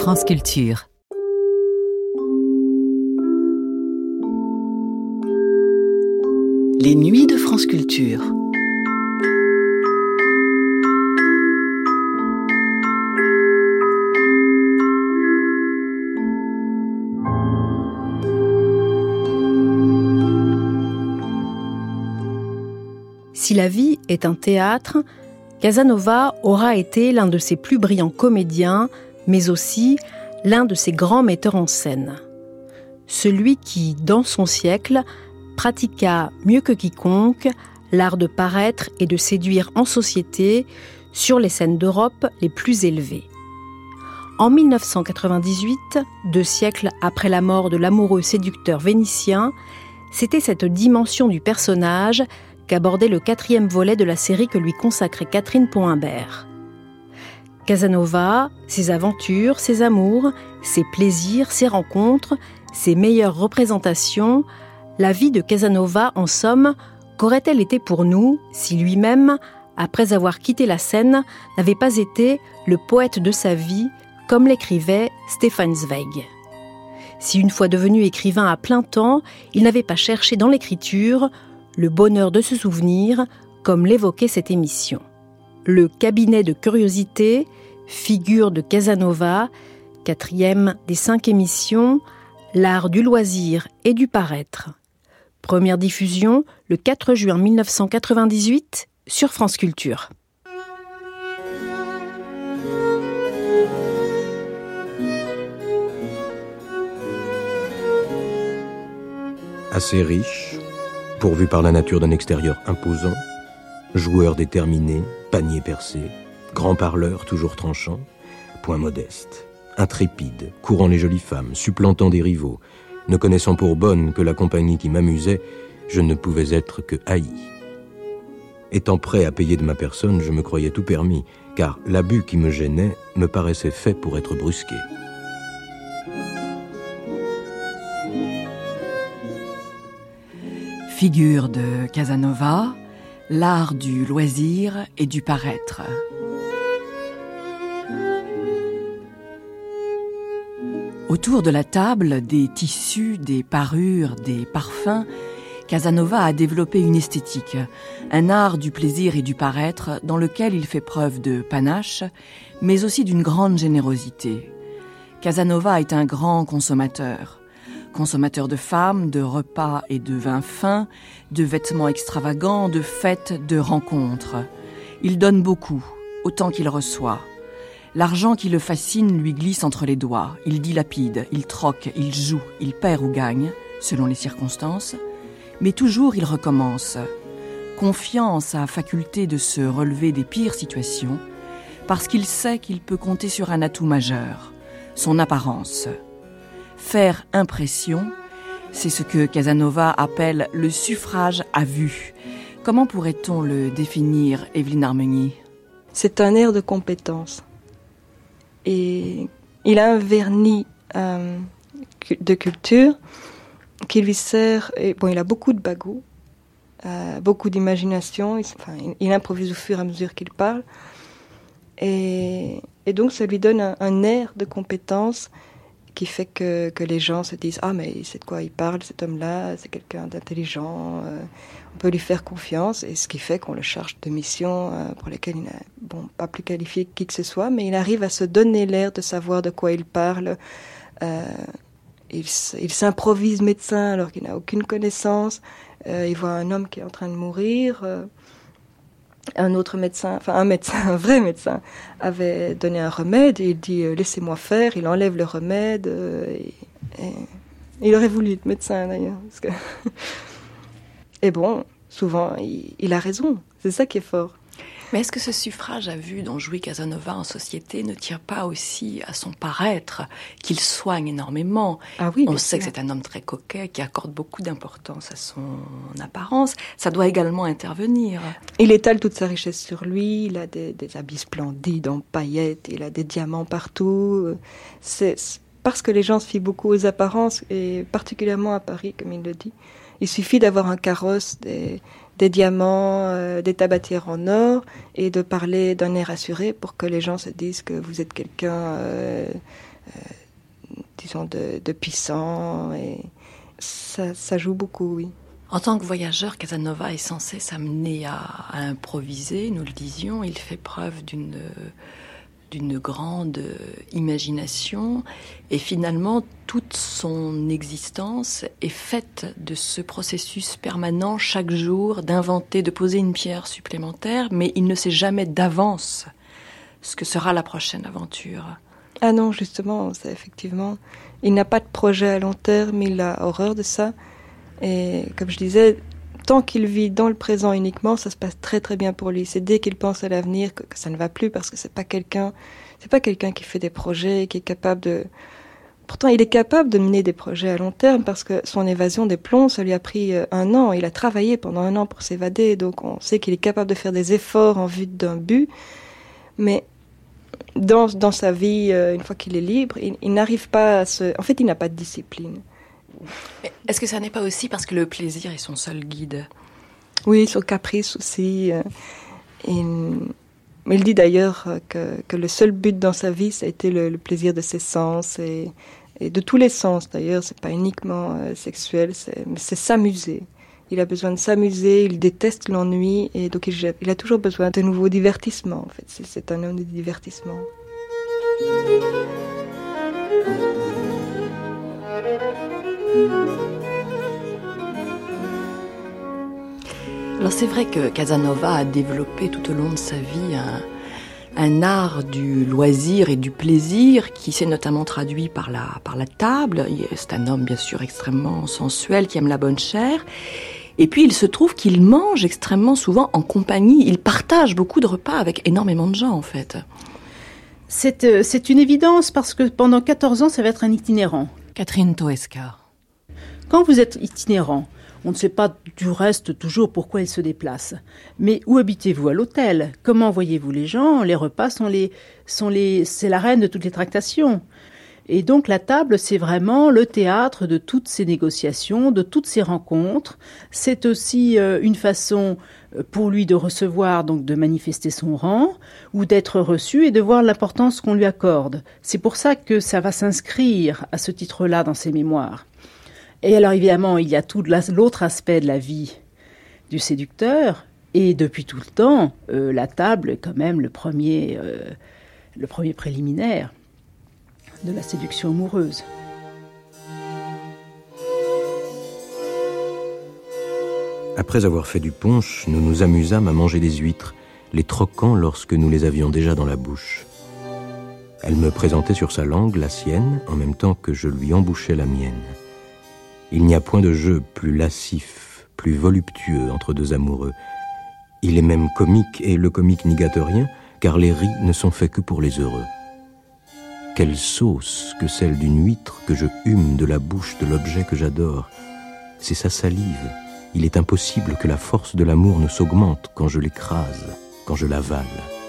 France Culture. Les nuits de France Culture. Si la vie est un théâtre, Casanova aura été l'un de ses plus brillants comédiens, mais aussi l'un de ses grands metteurs en scène. Celui qui, dans son siècle, pratiqua mieux que quiconque l'art de paraître et de séduire en société sur les scènes d'Europe les plus élevées. En 1998, 2 siècles après la mort de l'amoureux séducteur vénitien, c'était cette dimension du personnage qu'abordait le 4e volet de la série que lui consacrait Catherine Pont-Imbert. Casanova, ses aventures, ses amours, ses plaisirs, ses rencontres, ses meilleures représentations, la vie de Casanova, en somme, qu'aurait-elle été pour nous si lui-même, après avoir quitté la scène, n'avait pas été le poète de sa vie, comme l'écrivait Stefan Zweig. Si une fois devenu écrivain à plein temps, il n'avait pas cherché dans l'écriture le bonheur de se souvenir, comme l'évoquait cette émission. Le cabinet de curiosité, figure de Casanova, 4e des 5 émissions, l'art du loisir et du paraître. Première diffusion le 4 juin 1998 sur France Culture. Assez riche, pourvu par la nature d'un extérieur imposant, joueur déterminé, panier percé, grand parleur toujours tranchant, point modeste, intrépide, courant les jolies femmes, supplantant des rivaux, ne connaissant pour bonne que la compagnie qui m'amusait, je ne pouvais être que haï. Étant prêt à payer de ma personne, je me croyais tout permis, car l'abus qui me gênait me paraissait fait pour être brusqué. Figure de Casanova, l'art du loisir et du paraître. Autour de la table, des tissus, des parures, des parfums, Casanova a développé une esthétique, un art du plaisir et du paraître dans lequel il fait preuve de panache, mais aussi d'une grande générosité. Casanova est un grand consommateur de femmes, de repas et de vins fins, de vêtements extravagants, de fêtes, de rencontres. Il donne beaucoup, autant qu'il reçoit. L'argent qui le fascine lui glisse entre les doigts. Il dilapide, il troque, il joue, il perd ou gagne, selon les circonstances. Mais toujours il recommence, confiant en sa faculté de se relever des pires situations, parce qu'il sait qu'il peut compter sur un atout majeur, son apparence. Faire impression, c'est ce que Casanova appelle le suffrage à vue. Comment pourrait-on le définir, Evelyne Harmony ? C'est un air de compétence. Et il a un vernis de culture qui lui sert. Et bon, il a beaucoup de bagou, beaucoup d'imagination. Il improvise au fur et à mesure qu'il parle. Et donc, ça lui donne un air de compétence qui fait que les gens se disent « Ah, mais c'est de quoi il parle, cet homme-là, c'est quelqu'un d'intelligent, on peut lui faire confiance », et ce qui fait qu'on le charge de missions pour lesquelles il n'a pas plus qualifié qui que ce soit, mais il arrive à se donner l'air de savoir de quoi il parle. Il s'improvise médecin alors qu'il n'a aucune connaissance. Il voit un homme qui est en train de mourir. Un vrai médecin, avait donné un remède et il dit « Laissez-moi faire », il enlève le remède. Et il aurait voulu être médecin d'ailleurs. Et bon, souvent, il a raison. C'est ça qui est fort. Mais est-ce que ce suffrage à vue dont jouit Casanova en société ne tient pas aussi à son paraître, qu'il soigne énormément ? Ah oui, on sait que c'est un homme très coquet, qui accorde beaucoup d'importance à son apparence. Ça doit également intervenir. Il étale toute sa richesse sur lui, il a des habits splendides en paillettes, il a des diamants partout. C'est parce que les gens se fient beaucoup aux apparences, et particulièrement à Paris, comme il le dit. Il suffit d'avoir un carrosse, des diamants, des tabatières en or, et de parler d'un air assuré pour que les gens se disent que vous êtes quelqu'un, disons, de puissant. Et ça joue beaucoup, oui. En tant que voyageur, Casanova est censé s'amener à improviser, nous le disions. Il fait preuve d'une grande imagination, et finalement toute son existence est faite de ce processus permanent chaque jour d'inventer, de poser une pierre supplémentaire, mais il ne sait jamais d'avance ce que sera la prochaine aventure. Ah non, justement, c'est effectivement, il n'a pas de projet à long terme, il a horreur de ça, et comme je disais, tant qu'il vit dans le présent uniquement, ça se passe très très bien pour lui. C'est dès qu'il pense à l'avenir que ça ne va plus, parce que c'est pas quelqu'un qui fait des projets, qui est capable de... Pourtant, il est capable de mener des projets à long terme, parce que son évasion des plombs, ça lui a pris 1 an. Il a travaillé pendant 1 an pour s'évader, donc on sait qu'il est capable de faire des efforts en vue d'un but. Mais dans sa vie, une fois qu'il est libre, il n'arrive pas à se... En fait, il n'a pas de discipline. Est-ce que ça n'est pas aussi parce que le plaisir est son seul guide ? Oui, son caprice aussi. Mais il dit d'ailleurs que le seul but dans sa vie, ça a été le plaisir de ses sens, et de tous les sens d'ailleurs. C'est pas uniquement sexuel, mais c'est s'amuser. Il a besoin de s'amuser, il déteste l'ennui, et donc il a toujours besoin de nouveaux divertissements. En fait, c'est un homme de divertissement. Alors c'est vrai que Casanova a développé tout au long de sa vie un art du loisir et du plaisir qui s'est notamment traduit par la table. C'est un homme bien sûr extrêmement sensuel qui aime la bonne chair. Et puis il se trouve qu'il mange extrêmement souvent en compagnie. Il partage beaucoup de repas avec énormément de gens en fait. C'est une évidence parce que pendant 14 ans, ça va être un itinérant. Catherine Toesca. Quand vous êtes itinérant, on ne sait pas du reste toujours pourquoi il se déplace. Mais où habitez-vous? À l'hôtel? Comment voyez-vous les gens? Les repas c'est la reine de toutes les tractations. Et donc la table, c'est vraiment le théâtre de toutes ces négociations, de toutes ces rencontres. C'est aussi une façon pour lui de recevoir, donc de manifester son rang, ou d'être reçu et de voir l'importance qu'on lui accorde. C'est pour ça que ça va s'inscrire à ce titre-là dans ses mémoires. Et alors évidemment, il y a tout l'autre aspect de la vie du séducteur, et depuis tout le temps, la table est quand même le premier préliminaire de la séduction amoureuse. Après avoir fait du punch, nous nous amusâmes à manger des huîtres, les troquant lorsque nous les avions déjà dans la bouche. Elle me présentait sur sa langue la sienne, en même temps que je lui embouchais la mienne. Il n'y a point de jeu plus lascif, plus voluptueux entre deux amoureux. Il est même comique, et le comique n'y gâte rien, car les ris ne sont faits que pour les heureux. Quelle sauce que celle d'une huître que je hume de la bouche de l'objet que j'adore. C'est sa salive. Il est impossible que la force de l'amour ne s'augmente quand je l'écrase, quand je l'avale.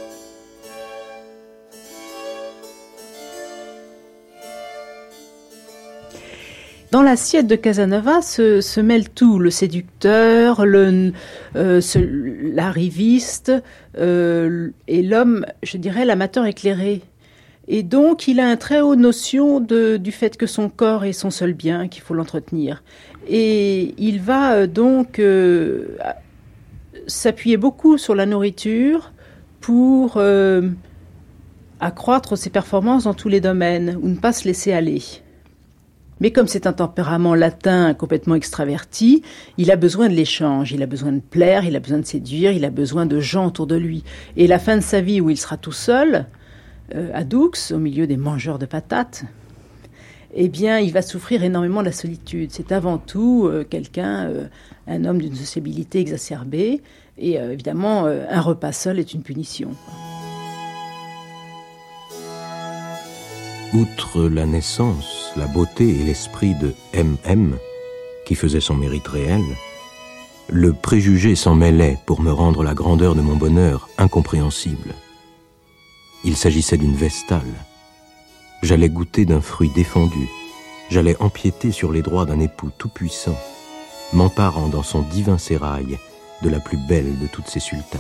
Dans l'assiette de Casanova se mêle tout, le séducteur, l'arriviste et l'homme, je dirais, l'amateur éclairé. Et donc, il a une très haute notion du fait que son corps est son seul bien, qu'il faut l'entretenir. Et il va donc s'appuyer beaucoup sur la nourriture pour accroître ses performances dans tous les domaines, ou ne pas se laisser aller. Mais comme c'est un tempérament latin complètement extraverti, il a besoin de l'échange, il a besoin de plaire, il a besoin de séduire, il a besoin de gens autour de lui. Et la fin de sa vie où il sera tout seul, à Doux, au milieu des mangeurs de patates, eh bien, il va souffrir énormément de la solitude. C'est avant tout un homme d'une sociabilité exacerbée, et évidemment, un repas seul est une punition. Outre la naissance, la beauté et l'esprit de M.M., qui faisait son mérite réel, le préjugé s'en mêlait pour me rendre la grandeur de mon bonheur incompréhensible. Il s'agissait d'une vestale. J'allais goûter d'un fruit défendu. J'allais empiéter sur les droits d'un époux tout-puissant, m'emparant dans son divin sérail de la plus belle de toutes ces sultanes.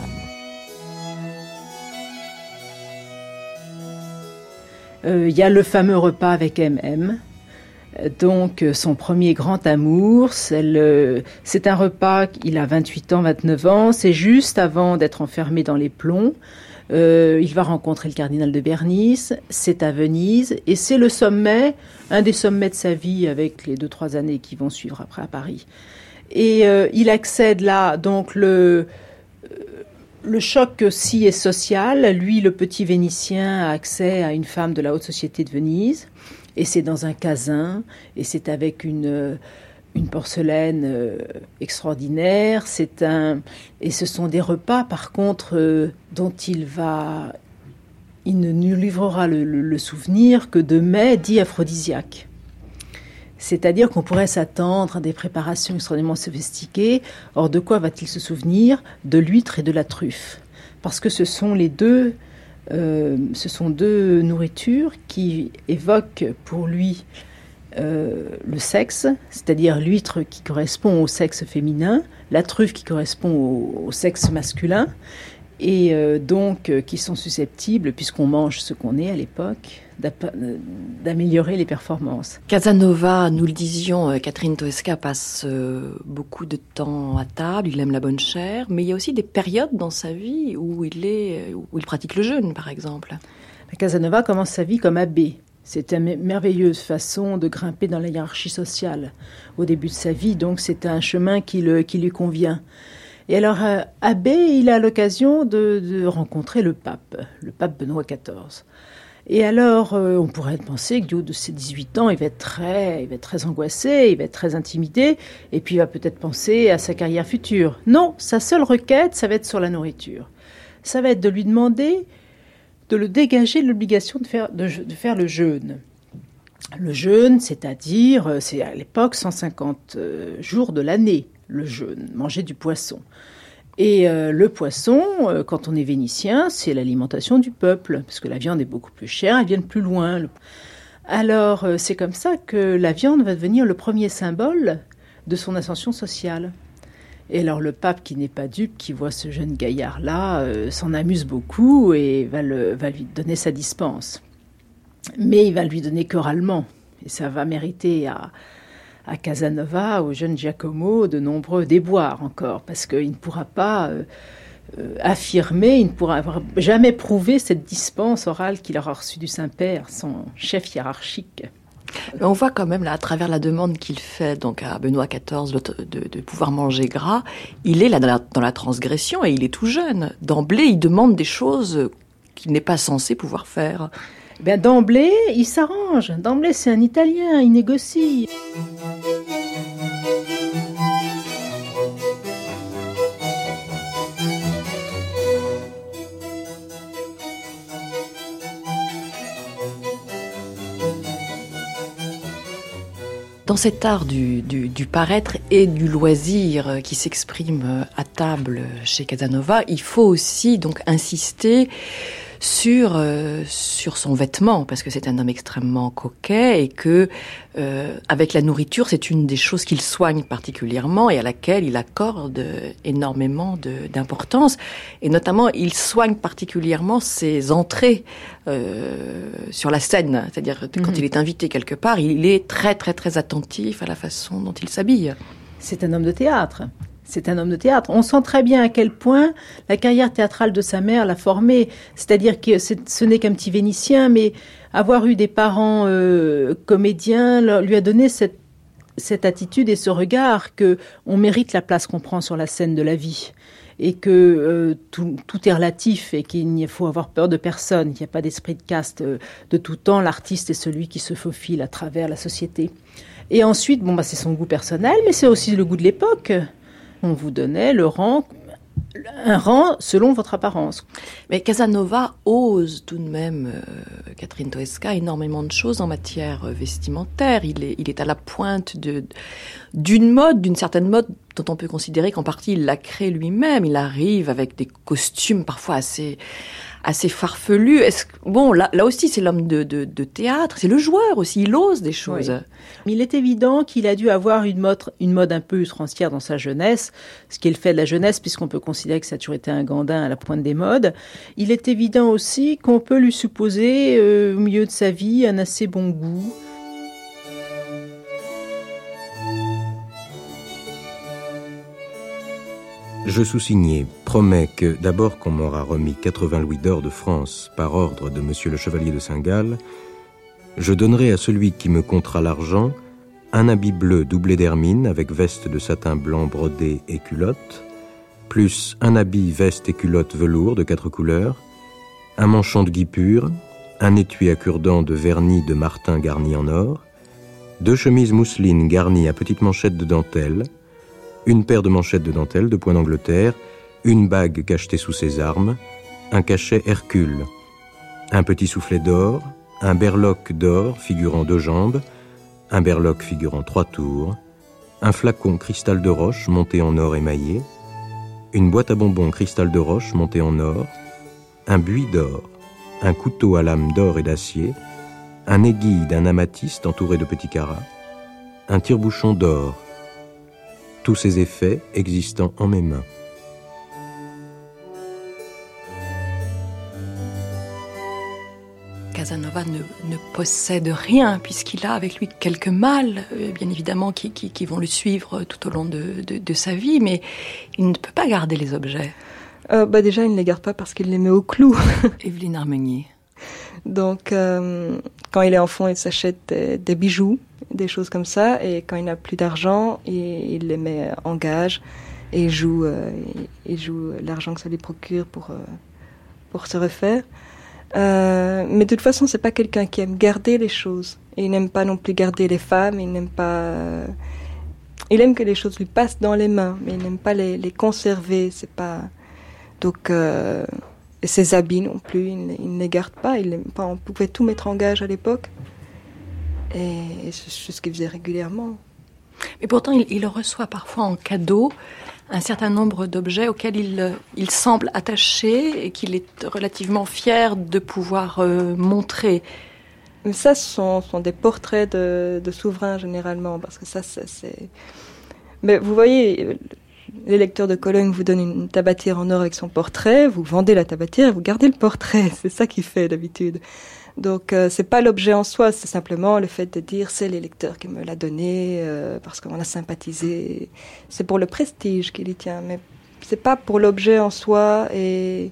Il y a le fameux repas avec M.M., donc son premier grand amour. C'est un repas, il a 28 ans, 29 ans, c'est juste avant d'être enfermé dans les plombs. Il va rencontrer le cardinal de Bernice, c'est à Venise, et c'est le sommet, un des sommets de sa vie avec les 2-3 années qui vont suivre après à Paris. Et il accède là, donc le choc aussi est social. Lui, le petit Vénitien, a accès à une femme de la haute société de Venise, et c'est dans un casin, et c'est avec une porcelaine extraordinaire. Et ce sont des repas, par contre, dont il ne nous livrera le souvenir que de mets dits aphrodisiaques. C'est-à-dire qu'on pourrait s'attendre à des préparations extrêmement sophistiquées. Or, de quoi va-t-il se souvenir ? De l'huître et de la truffe. Parce que ce sont deux nourritures qui évoquent pour lui le sexe, c'est-à-dire l'huître qui correspond au sexe féminin, la truffe qui correspond au sexe masculin, et donc qui sont susceptibles, puisqu'on mange ce qu'on est à l'époque, d'améliorer les performances. Casanova, nous le disions, Catherine Toesca passe beaucoup de temps à table, il aime la bonne chère, mais il y a aussi des périodes dans sa vie où il pratique le jeûne, par exemple. Casanova commence sa vie comme abbé. C'est une merveilleuse façon de grimper dans la hiérarchie sociale au début de sa vie, donc c'est un chemin qui lui convient. Et alors, abbé, il a l'occasion de rencontrer le pape Benoît XIV. Et alors, on pourrait penser que du haut de ses 18 ans, il va être très angoissé, il va être très intimidé, et puis il va peut-être penser à sa carrière future. Non, sa seule requête, ça va être sur la nourriture. Ça va être de lui demander de le dégager de l'obligation de faire le jeûne. Le jeûne, c'est-à-dire, c'est à l'époque 150 jours de l'année, le jeûne, manger du poisson. Et le poisson, quand on est vénitien, c'est l'alimentation du peuple, parce que la viande est beaucoup plus chère, elle vient de plus loin. Alors, c'est comme ça que la viande va devenir le premier symbole de son ascension sociale. Et alors le pape, qui n'est pas dupe, qui voit ce jeune gaillard-là, s'en amuse beaucoup et va lui donner sa dispense. Mais il va lui donner qu'oralement. Et ça va mériter à Casanova, au jeune Giacomo, de nombreux déboires encore, parce qu'il ne pourra pas affirmer, il ne pourra jamais prouver cette dispense orale qu'il aura reçue du Saint-Père, son chef hiérarchique. On voit quand même, là, à travers la demande qu'il fait donc à Benoît XIV de pouvoir manger gras, il est là dans la transgression et il est tout jeune. D'emblée, il demande des choses qu'il n'est pas censé pouvoir faire. Ben, d'emblée, il s'arrange. D'emblée, c'est un Italien, il négocie. Dans cet art du paraître et du loisir qui s'exprime à table chez Casanova, il faut aussi donc insister sur son vêtement, parce que c'est un homme extrêmement coquet et que avec la nourriture, c'est une des choses qu'il soigne particulièrement et à laquelle il accorde énormément d'importance. Et notamment, il soigne particulièrement ses entrées sur la scène, c'est-à-dire quand il est invité quelque part, il est très très très attentif à la façon dont il s'habille. C'est un homme de théâtre. C'est un homme de théâtre. On sent très bien à quel point la carrière théâtrale de sa mère l'a formé. C'est-à-dire que ce n'est qu'un petit Vénitien, mais avoir eu des parents comédiens lui a donné cette attitude et ce regard que on mérite la place qu'on prend sur la scène de la vie. Et que tout est relatif et qu'il faut avoir peur de personne. Il n'y a pas d'esprit de caste. De tout temps, l'artiste est celui qui se faufile à travers la société. Et ensuite, c'est son goût personnel, mais c'est aussi le goût de l'époque. On vous donnait un rang selon votre apparence. Mais Casanova ose tout de même, Catherine Toesca, énormément de choses en matière vestimentaire. Il est à la pointe d'une certaine mode dont on peut considérer qu'en partie il l'a créée lui-même. Il arrive avec des costumes parfois assez farfelu. Là aussi, c'est l'homme de théâtre, c'est le joueur aussi, il ose des choses. Oui. Il est évident qu'il a dû avoir une mode un peu outrancière dans sa jeunesse, ce qui est le fait de la jeunesse, puisqu'on peut considérer que ça a toujours été un gandin à la pointe des modes. Il est évident aussi qu'on peut lui supposer, au milieu de sa vie, un assez bon goût. Je sous-signais, promets que, d'abord qu'on m'aura remis 80 louis d'or de France par ordre de monsieur le chevalier de Saint-Gall, je donnerai à celui qui me comptera l'argent un habit bleu doublé d'hermine avec veste de satin blanc brodé et culotte, plus un habit veste et culotte velours de 4 couleurs, un manchon de guipure, un étui à cure-dents de vernis de martin garni en or, 2 chemises mousseline garnies à petites manchettes de dentelle, une paire de manchettes de dentelle de point d'Angleterre, une bague cachetée sous ses armes, un cachet Hercule, un petit soufflet d'or, un berloque d'or figurant 2 jambes, un berloque figurant 3 tours, un flacon cristal de roche monté en or émaillé, une boîte à bonbons cristal de roche montée en or, un buis d'or, un couteau à lame d'or et d'acier, un aiguille d'un amathyste entouré de petits carats, un tire-bouchon d'or, tous ces effets existant en mes mains. Casanova ne possède rien, puisqu'il a avec lui quelques malles, bien évidemment, qui vont le suivre tout au long de sa vie, mais il ne peut pas garder les objets. Déjà, il ne les garde pas parce qu'il les met au clou. Evelyne Armenier. Donc, quand il est enfant, il s'achète des bijoux, des choses comme ça, et quand il n'a plus d'argent, il les met en gage et il joue l'argent que ça lui procure pour se refaire. Mais de toute façon, c'est pas quelqu'un qui aime garder les choses. Et il n'aime pas non plus garder les femmes. Il aime que les choses lui passent dans les mains, mais il n'aime pas les conserver. C'est pas donc. Et ses habits non plus, il ne les garde pas. On pouvait tout mettre en gage à l'époque. Et c'est ce qu'il faisait régulièrement. Mais pourtant, il reçoit parfois en cadeau un certain nombre d'objets auxquels il semble attaché et qu'il est relativement fier de pouvoir montrer. Mais ça, ce sont des portraits de souverains, généralement, parce que ça, c'est... Mais vous voyez... Les lecteurs de Cologne vous donnent une tabatière en or avec son portrait, vous vendez la tabatière et vous gardez le portrait. C'est ça qu'il fait d'habitude. Donc c'est pas l'objet en soi, c'est simplement le fait de dire c'est les lecteurs qui me l'a donné parce qu'on a sympathisé. C'est pour le prestige qu'il y tient, mais c'est pas pour l'objet en soi et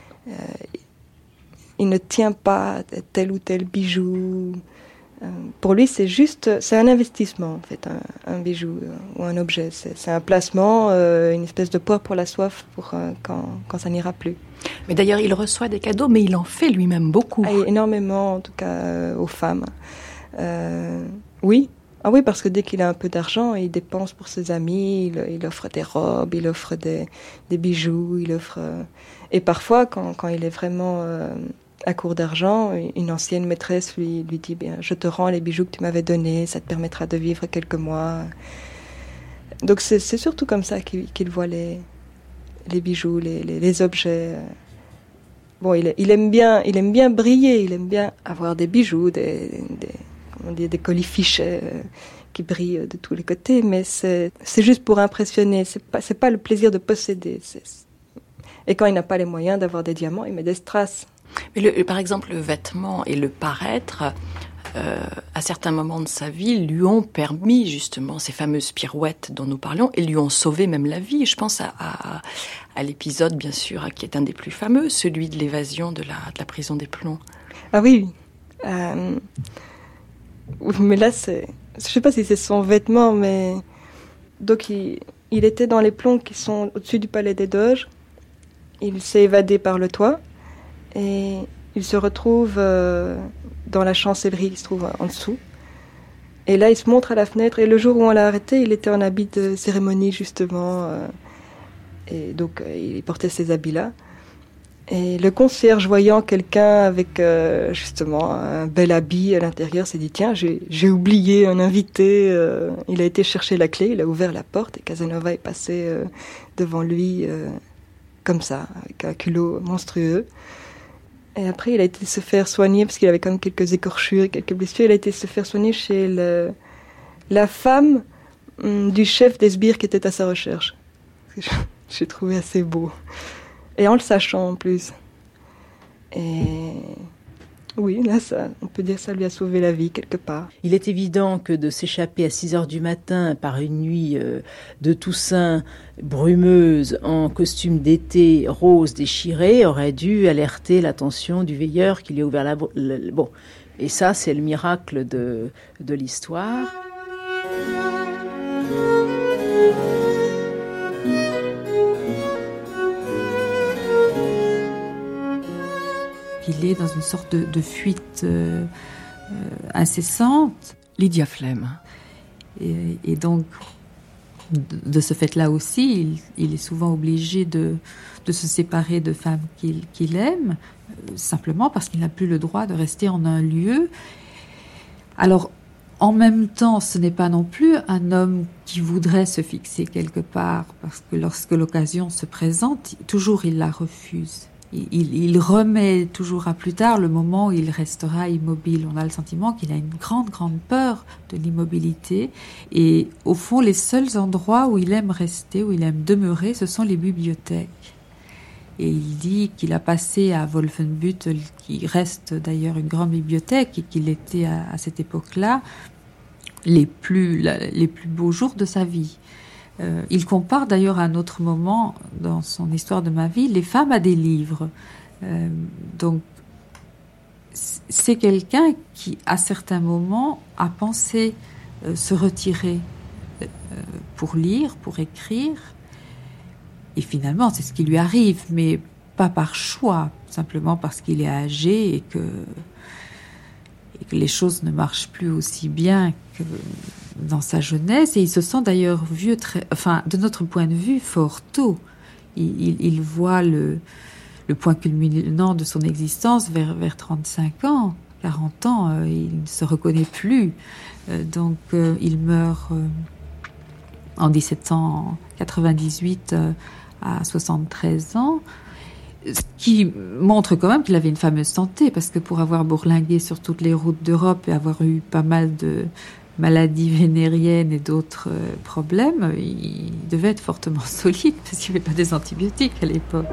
il ne tient pas tel ou tel bijou. Pour lui, c'est un investissement, en fait, un bijou ou un objet. C'est un placement, une espèce de poire pour la soif pour quand ça n'ira plus. Mais d'ailleurs, il reçoit des cadeaux, mais il en fait lui-même beaucoup. Énormément, en tout cas, aux femmes. Oui. Ah oui, parce que dès qu'il a un peu d'argent, il dépense pour ses amis, il offre des robes, il offre des bijoux, il offre... Et parfois, quand il est vraiment... à court d'argent, une ancienne maîtresse lui dit « Je te rends les bijoux que tu m'avais donnés, ça te permettra de vivre quelques mois. » Donc c'est surtout comme ça qu'il voit les bijoux, les objets. Bon, il aime bien briller, il aime bien avoir des bijoux, des colifichets qui brillent de tous les côtés, mais c'est juste pour impressionner, c'est pas le plaisir de posséder. Et quand il n'a pas les moyens d'avoir des diamants, il met des strass. Mais par exemple, le vêtement et le paraître, à certains moments de sa vie, lui ont permis justement ces fameuses pirouettes dont nous parlions et lui ont sauvé même la vie. Je pense à l'épisode, bien sûr, qui est un des plus fameux, celui de l'évasion de la prison des Plombs. Ah oui. Mais là, je sais pas si c'est son vêtement, mais donc il était dans les plombs qui sont au-dessus du palais des Doges. Il s'est évadé par le toit. Et il se retrouve dans la chancellerie qui se trouve en dessous. Et là, il se montre à la fenêtre. Et le jour où on l'a arrêté, il était en habit de cérémonie, justement. Et donc, il portait ces habits-là. Et le concierge, voyant quelqu'un avec, justement, un bel habit à l'intérieur, s'est dit « Tiens, j'ai oublié un invité. » Il a été chercher la clé, il a ouvert la porte. Et Casanova est passé devant lui comme ça, avec un culot monstrueux. Et après, il a été se faire soigner, parce qu'il avait quand même quelques écorchures, quelques blessures. Il a été se faire soigner chez la femme du chef des sbires qui était à sa recherche. J'ai trouvé assez beau. Et en le sachant en plus. Et oui, là, on peut dire que ça lui a sauvé la vie quelque part. Il est évident que de s'échapper à 6h du matin par une nuit de Toussaint brumeuse en costume d'été rose déchiré aurait dû alerter l'attention du veilleur qui lui a ouvert bon, et ça, c'est le miracle de l'histoire. Il est dans une sorte de fuite incessante. Lydia Flem. Et donc, de ce fait-là aussi, il est souvent obligé de se séparer de femmes qu'il aime, simplement parce qu'il n'a plus le droit de rester en un lieu. Alors, en même temps, ce n'est pas non plus un homme qui voudrait se fixer quelque part, parce que lorsque l'occasion se présente, toujours il la refuse. Il remet toujours à plus tard le moment où il restera immobile. On a le sentiment qu'il a une grande, grande peur de l'immobilité. Et au fond, les seuls endroits où il aime rester, où il aime demeurer, ce sont les bibliothèques. Et il dit qu'il a passé à Wolfenbüttel, qui reste d'ailleurs une grande bibliothèque, et qu'il était à cette époque-là les plus beaux jours de sa vie. Il compare d'ailleurs à un autre moment dans son histoire de ma vie, les femmes à des livres. Donc, c'est quelqu'un qui, à certains moments, a pensé se retirer pour lire, pour écrire. Et finalement, c'est ce qui lui arrive, mais pas par choix, simplement parce qu'il est âgé et que les choses ne marchent plus aussi bien que dans sa jeunesse. Et il se sent d'ailleurs vieux, de notre point de vue, fort tôt. Il voit le point culminant de son existence vers 35 ans, 40 ans. Il ne se reconnaît plus. Donc, il meurt en 1798 à 73 ans. Ce qui montre quand même qu'il avait une fameuse santé, parce que pour avoir bourlingué sur toutes les routes d'Europe et avoir eu pas mal de maladies vénériennes et d'autres problèmes, il devait être fortement solide, parce qu'il n'y avait pas des antibiotiques à l'époque.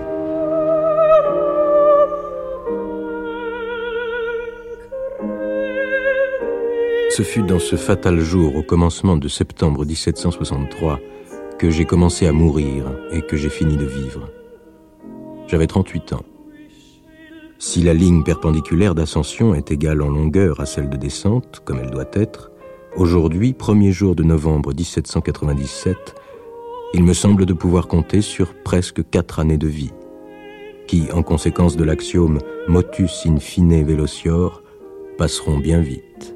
Ce fut dans ce fatal jour, au commencement de septembre 1763, que j'ai commencé à mourir et que j'ai fini de vivre. J'avais 38 ans. Si la ligne perpendiculaire d'ascension est égale en longueur à celle de descente, comme elle doit être, aujourd'hui, 1er jour de novembre 1797, il me semble de pouvoir compter sur presque 4 années de vie, qui, en conséquence de l'axiome « motus in fine velocior », passeront bien vite.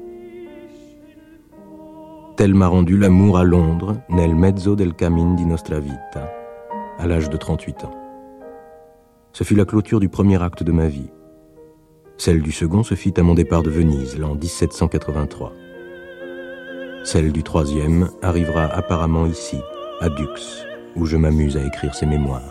Tel m'a rendu l'amour à Londres, nel mezzo del cammin di nostra vita, à l'âge de 38 ans. Ce fut la clôture du premier acte de ma vie. Celle du second se fit à mon départ de Venise, l'an 1783. Celle du troisième arrivera apparemment ici, à Dux, où je m'amuse à écrire ces mémoires.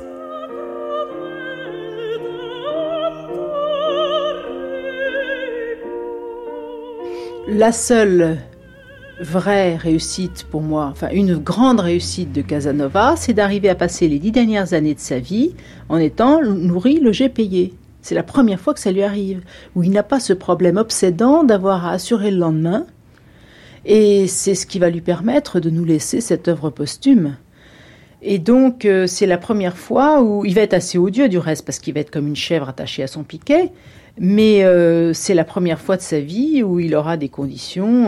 La seule vraie réussite pour moi, enfin une grande réussite de Casanova, c'est d'arriver à passer les 10 dernières années de sa vie en étant nourri, logé, payé. C'est la première fois que ça lui arrive, où il n'a pas ce problème obsédant d'avoir à assurer le lendemain. Et c'est ce qui va lui permettre de nous laisser cette œuvre posthume. Et donc, c'est la première fois où il va être assez odieux du reste, parce qu'il va être comme une chèvre attachée à son piquet, mais c'est la première fois de sa vie où il aura des conditions...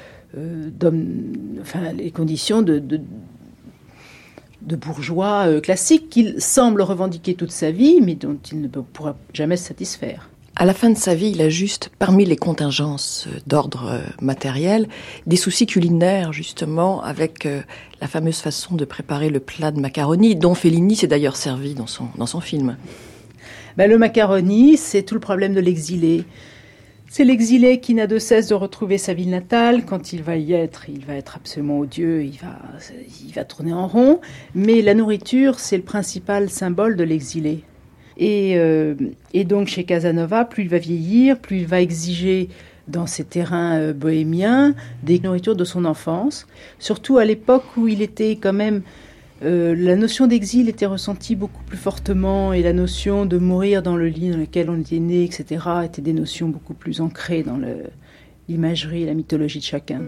les conditions de bourgeois classiques qu'il semble revendiquer toute sa vie, mais dont il ne pourra jamais se satisfaire. À la fin de sa vie, il a juste, parmi les contingences d'ordre matériel, des soucis culinaires, justement, avec la fameuse façon de préparer le plat de macaroni, dont Fellini s'est d'ailleurs servi dans son film. Le macaroni, c'est tout le problème de l'exilé. C'est l'exilé qui n'a de cesse de retrouver sa ville natale. Quand il va y être, il va être absolument odieux, il va tourner en rond. Mais la nourriture, c'est le principal symbole de l'exilé. Et donc chez Casanova, plus il va vieillir, plus il va exiger dans ses terrains bohémiens des nourritures de son enfance, surtout à l'époque où il était quand même... la notion d'exil était ressentie beaucoup plus fortement et la notion de mourir dans le lit dans lequel on était né, etc., étaient des notions beaucoup plus ancrées dans l'imagerie et la mythologie de chacun.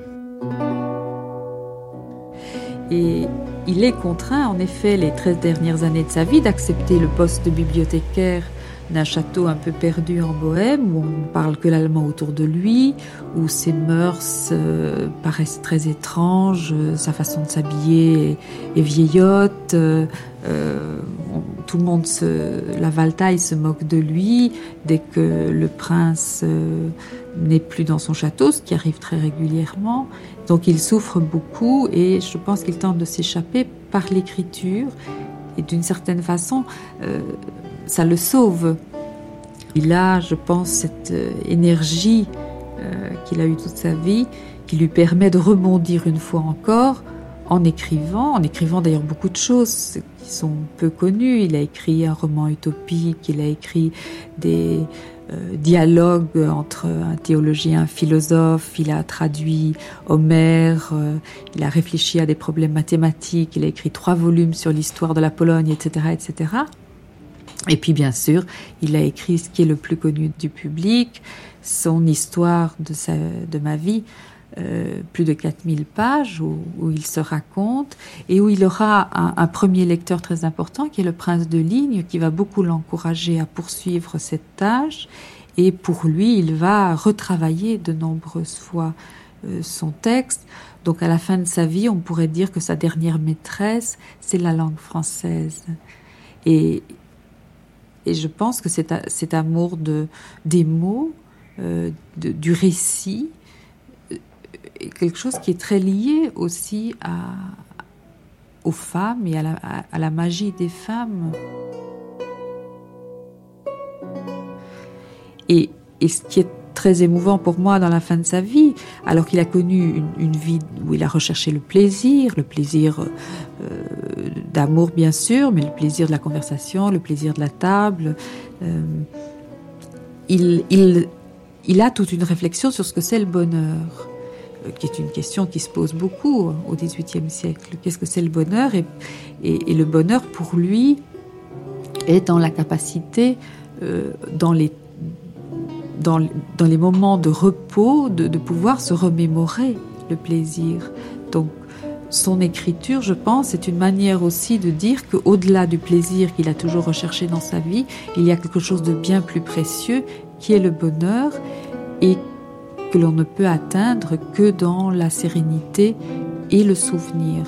Et il est contraint, en effet, les 13 dernières années de sa vie, d'accepter le poste de bibliothécaire d'un château un peu perdu en Bohême, où on ne parle que l'allemand autour de lui, où ses mœurs paraissent très étranges, sa façon de s'habiller est vieillotte, tout le monde la Valtaille se moque de lui dès que le prince n'est plus dans son château, ce qui arrive très régulièrement. Donc il souffre beaucoup et je pense qu'il tente de s'échapper par l'écriture. Et d'une certaine façon, ça le sauve. Il a, je pense, cette énergie qu'il a eue toute sa vie, qui lui permet de rebondir une fois encore en écrivant d'ailleurs beaucoup de choses qui sont peu connues. Il a écrit un roman utopique, il a écrit des dialogues entre un théologien et un philosophe, il a traduit Homère, il a réfléchi à des problèmes mathématiques, il a écrit 3 volumes sur l'histoire de la Pologne, etc., etc. Et puis bien sûr, il a écrit ce qui est le plus connu du public, son histoire de ma vie, plus de 4000 pages où il se raconte et où il aura un premier lecteur très important qui est le prince de Ligne, qui va beaucoup l'encourager à poursuivre cette tâche, et pour lui il va retravailler de nombreuses fois son texte. Donc à la fin de sa vie, on pourrait dire que sa dernière maîtresse, c'est la langue française. Et je pense que cet amour des mots, du récit, quelque chose qui est très lié aussi aux femmes et à la magie des femmes. Et ce qui est très émouvant pour moi dans la fin de sa vie, alors qu'il a connu une vie où il a recherché le plaisir d'amour bien sûr, mais le plaisir de la conversation, le plaisir de la table, il a toute une réflexion sur ce que c'est le bonheur, qui est une question qui se pose beaucoup au XVIIIe siècle. Qu'est-ce que c'est le bonheur ? Et le bonheur, pour lui, est dans la capacité, dans les moments de repos, de pouvoir se remémorer le plaisir. Donc, son écriture, je pense, est une manière aussi de dire qu'au-delà du plaisir qu'il a toujours recherché dans sa vie, il y a quelque chose de bien plus précieux, qui est le bonheur, et que l'on ne peut atteindre que dans la sérénité et le souvenir.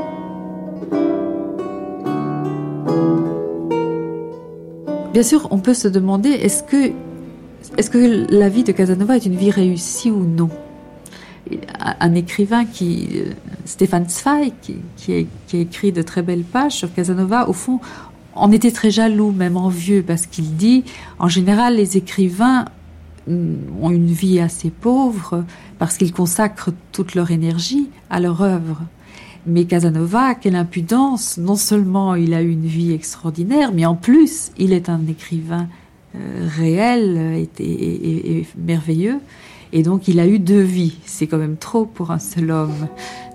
Bien sûr, on peut se demander, est-ce que la vie de Casanova est une vie réussie ou non ? Un écrivain Stefan Zweig, qui a écrit de très belles pages sur Casanova, au fond, en était très jaloux, même envieux, parce qu'il dit, en général, les écrivains ont une vie assez pauvre parce qu'ils consacrent toute leur énergie à leur œuvre. Mais Casanova, quelle impudence! Non seulement il a eu une vie extraordinaire, mais en plus, il est un écrivain réel et merveilleux. Et donc, il a eu 2 vies. C'est quand même trop pour un seul homme.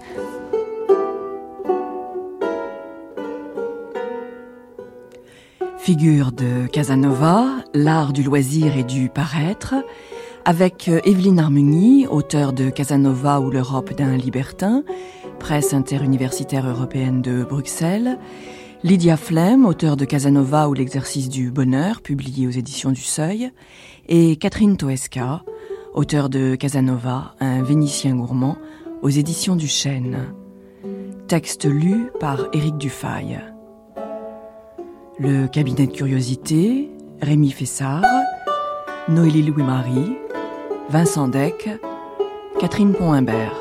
Figure de Casanova, l'art du loisir et du paraître, avec Evelyne Armugny, auteure de Casanova ou l'Europe d'un libertin, presse interuniversitaire européenne de Bruxelles, Lydia Flem, auteure de Casanova ou l'exercice du bonheur, publié aux éditions du Seuil, et Catherine Toesca, auteure de Casanova, un Vénitien gourmand, aux éditions du Chêne. Texte lu par Éric Dufay. Le cabinet de curiosité, Rémi Fessard, Noélie Louis-Marie, Vincent Deck, Catherine Pont-Imbert.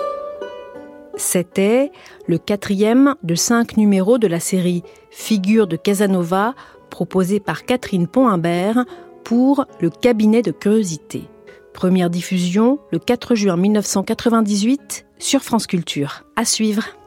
C'était le 4e de 5 numéros de la série Figures de Casanova, proposée par Catherine Pont-Imbert pour le cabinet de curiosité. Première diffusion le 4 juin 1998 sur France Culture. À suivre.